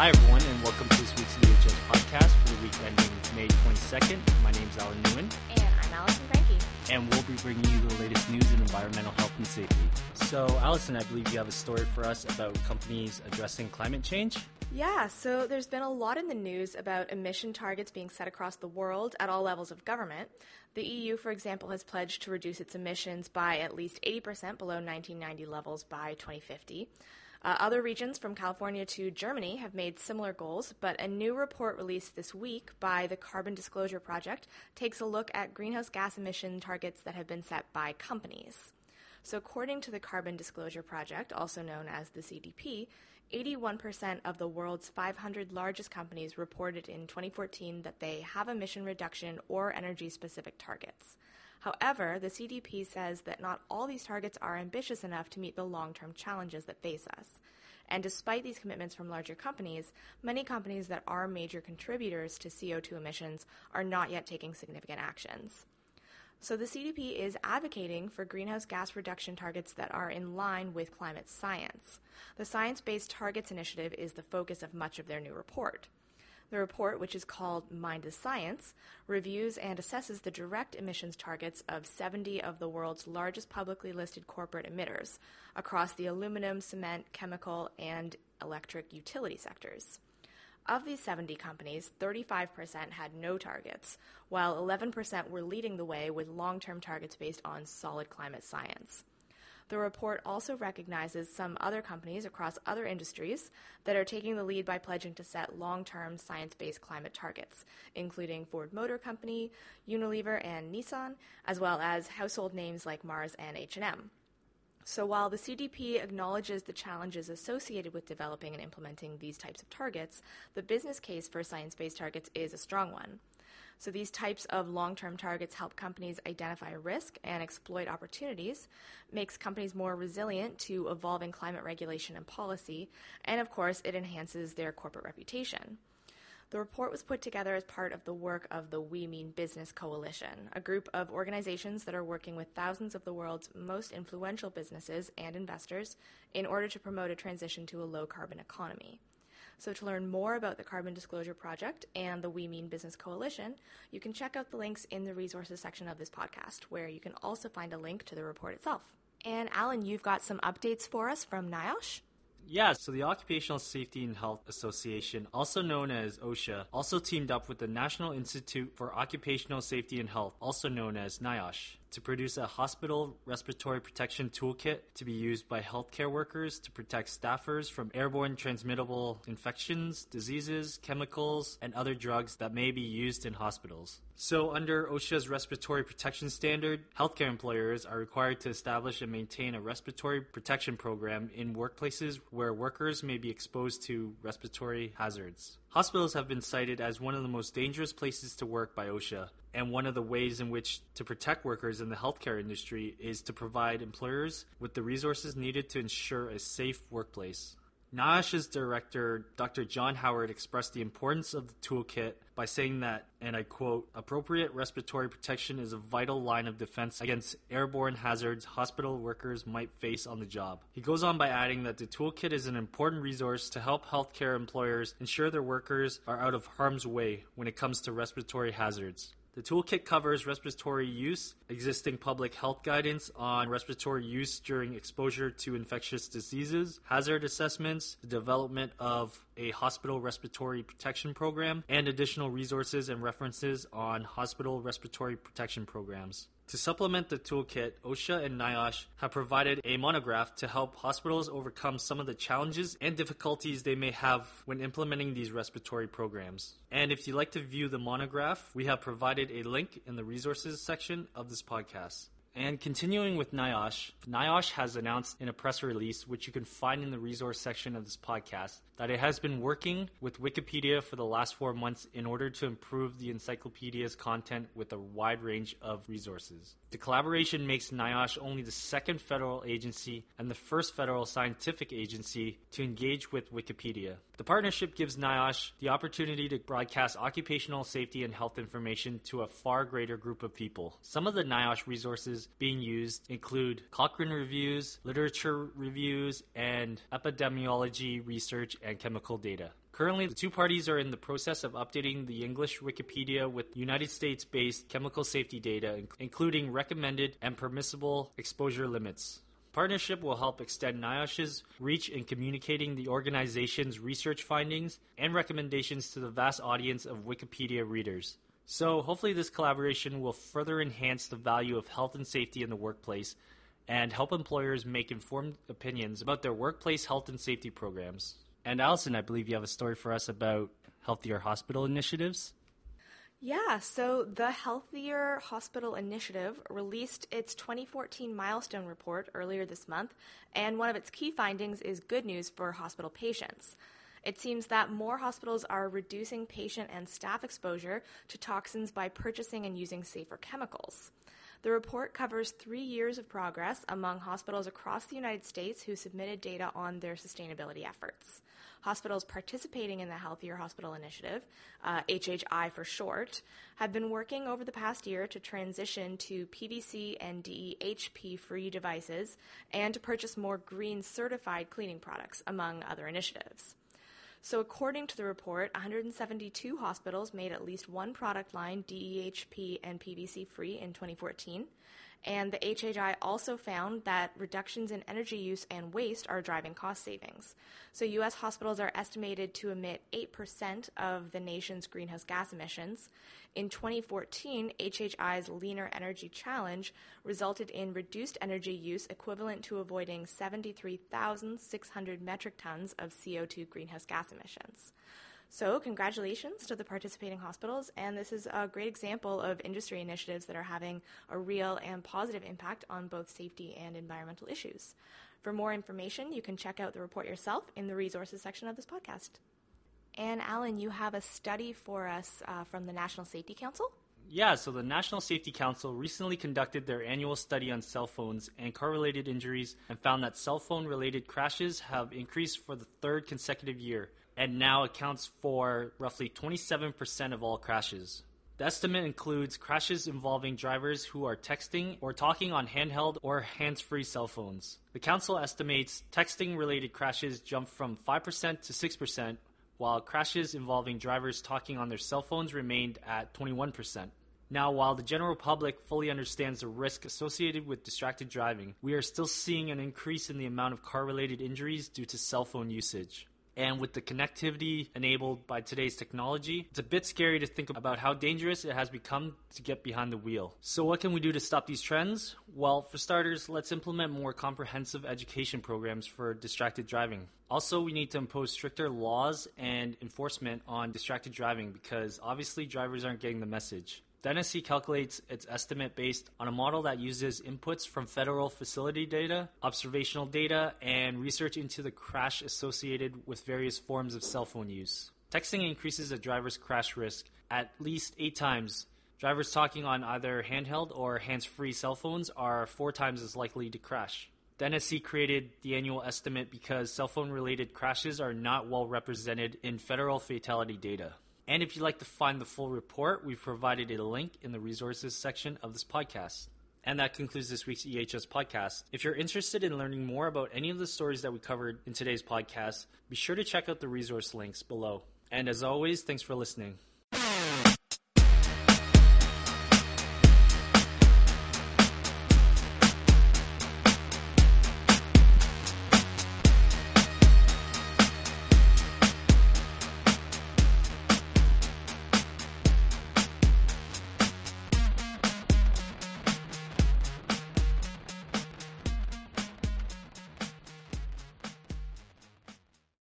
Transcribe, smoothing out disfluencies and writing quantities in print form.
Hi, everyone, and welcome to this week's EHS podcast for the week ending May 22nd. My name is Alan Nguyen. And I'm Allison Franke. And we'll be bringing you the latest news in environmental health and safety. So, Allison, I believe you have a story for us about companies addressing climate change. Yeah, so there's been a lot in the news about emission targets being set across the world at all levels of government. The EU, for example, has pledged to reduce its emissions by at least 80% below 1990 levels by 2050. Other regions from California to Germany have made similar goals, but a new report released this week by the Carbon Disclosure Project takes a look at greenhouse gas emission targets that have been set by companies. So according to the Carbon Disclosure Project, also known as the CDP, 81% of the world's 500 largest companies reported in 2014 that they have emission reduction or energy-specific targets. However, the CDP says that not all these targets are ambitious enough to meet the long-term challenges that face us. And despite these commitments from larger companies, many companies that are major contributors to CO2 emissions are not yet taking significant actions. So the CDP is advocating for greenhouse gas reduction targets that are in line with climate science. The Science Based Targets Initiative is the focus of much of their new report. The report, which is called Mind is Science, reviews and assesses the direct emissions targets of 70 of the world's largest publicly listed corporate emitters across the aluminum, cement, chemical, and electric utility sectors. Of these 70 companies, 35% had no targets, while 11% were leading the way with long-term targets based on solid climate science. The report also recognizes some other companies across other industries that are taking the lead by pledging to set long-term science-based climate targets, including Ford Motor Company, Unilever, and Nissan, as well as household names like Mars and H&M. So while the CDP acknowledges the challenges associated with developing and implementing these types of targets, the business case for science-based targets is a strong one. So these types of long-term targets help companies identify risk and exploit opportunities, makes companies more resilient to evolving climate regulation and policy, and of course, it enhances their corporate reputation. The report was put together as part of the work of the We Mean Business Coalition, a group of organizations that are working with thousands of the world's most influential businesses and investors in order to promote a transition to a low-carbon economy. So to learn more about the Carbon Disclosure Project and the We Mean Business Coalition, you can check out the links in the resources section of this podcast, where you can also find a link to the report itself. And Alan, you've got some updates for us from NIOSH? Yeah, so the Occupational Safety and Health Association, also known as OSHA, also teamed up with the National Institute for Occupational Safety and Health, also known as NIOSH, to produce a hospital respiratory protection toolkit to be used by healthcare workers to protect staffers from airborne transmittable infections, diseases, chemicals, and other drugs that may be used in hospitals. So under OSHA's respiratory protection standard, healthcare employers are required to establish and maintain a respiratory protection program in workplaces where workers may be exposed to respiratory hazards. Hospitals have been cited as one of the most dangerous places to work by OSHA, and one of the ways in which to protect workers in the healthcare industry is to provide employers with the resources needed to ensure a safe workplace. NIOSH's director, Dr. John Howard, expressed the importance of the toolkit by saying that, and I quote, "Appropriate respiratory protection is a vital line of defense against airborne hazards hospital workers might face on the job." He goes on by adding that the toolkit is an important resource to help healthcare employers ensure their workers are out of harm's way when it comes to respiratory hazards. The toolkit covers respiratory use, existing public health guidance on respiratory use during exposure to infectious diseases, hazard assessments, the development of a hospital respiratory protection program, and additional resources and references on hospital respiratory protection programs. To supplement the toolkit, OSHA and NIOSH have provided a monograph to help hospitals overcome some of the challenges and difficulties they may have when implementing these respiratory programs. And if you'd like to view the monograph, we have provided a link in the resources section of this podcast. And continuing with NIOSH, NIOSH has announced in a press release, which you can find in the resource section of this podcast, that it has been working with Wikipedia for the last 4 months in order to improve the encyclopedia's content with a wide range of resources. The collaboration makes NIOSH only the second federal agency and the first federal scientific agency to engage with Wikipedia. The partnership gives NIOSH the opportunity to broadcast occupational safety and health information to a far greater group of people. Some of the NIOSH resources being used include Cochrane reviews, literature reviews, and epidemiology research and chemical data. Currently, the two parties are in the process of updating the English Wikipedia with United States-based chemical safety data, including recommended and permissible exposure limits. Partnership will help extend NIOSH's reach in communicating the organization's research findings and recommendations to the vast audience of Wikipedia readers. So hopefully this collaboration will further enhance the value of health and safety in the workplace and help employers make informed opinions about their workplace health and safety programs. And Allison, I believe you have a story for us about Healthier Hospital initiatives. Yeah, so the Healthier Hospital Initiative released its 2014 milestone report earlier this month, and one of its key findings is good news for hospital patients. It seems that more hospitals are reducing patient and staff exposure to toxins by purchasing and using safer chemicals. The report covers 3 years of progress among hospitals across the United States who submitted data on their sustainability efforts. Hospitals participating in the Healthier Hospital Initiative, HHI for short, have been working over the past year to transition to PVC and DEHP-free devices and to purchase more green certified cleaning products, among other initiatives. So according to the report, 172 hospitals made at least one product line DEHP and PVC free in 2014. And the HHI also found that reductions in energy use and waste are driving cost savings. So U.S. hospitals are estimated to emit 8% of the nation's greenhouse gas emissions. In 2014, HHI's Leaner Energy Challenge resulted in reduced energy use equivalent to avoiding 73,600 metric tons of CO2 greenhouse gas emissions. So congratulations to the participating hospitals, and this is a great example of industry initiatives that are having a real and positive impact on both safety and environmental issues. For more information, you can check out the report yourself in the resources section of this podcast. And Alan, you have a study for us from the National Safety Council? Yeah, so the National Safety Council recently conducted their annual study on cell phones and car-related injuries and found that cell phone-related crashes have increased for the third consecutive year, and now accounts for roughly 27% of all crashes. The estimate includes crashes involving drivers who are texting or talking on handheld or hands-free cell phones. The council estimates texting-related crashes jumped from 5% to 6%, while crashes involving drivers talking on their cell phones remained at 21%. Now, while the general public fully understands the risk associated with distracted driving, we are still seeing an increase in the amount of car-related injuries due to cell phone usage. And with the connectivity enabled by today's technology, it's a bit scary to think about how dangerous it has become to get behind the wheel. So what can we do to stop these trends? Well, for starters, let's implement more comprehensive education programs for distracted driving. Also, we need to impose stricter laws and enforcement on distracted driving because obviously drivers aren't getting the message. The NSC calculates its estimate based on a model that uses inputs from federal facility data, observational data, and research into the crash associated with various forms of cell phone use. Texting increases a driver's crash risk at least 8 times. Drivers talking on either handheld or hands-free cell phones are 4 times as likely to crash. The NSC created the annual estimate because cell phone-related crashes are not well represented in federal fatality data. And if you'd like to find the full report, we've provided a link in the resources section of this podcast. And that concludes this week's EHS podcast. If you're interested in learning more about any of the stories that we covered in today's podcast, be sure to check out the resource links below. And as always, thanks for listening.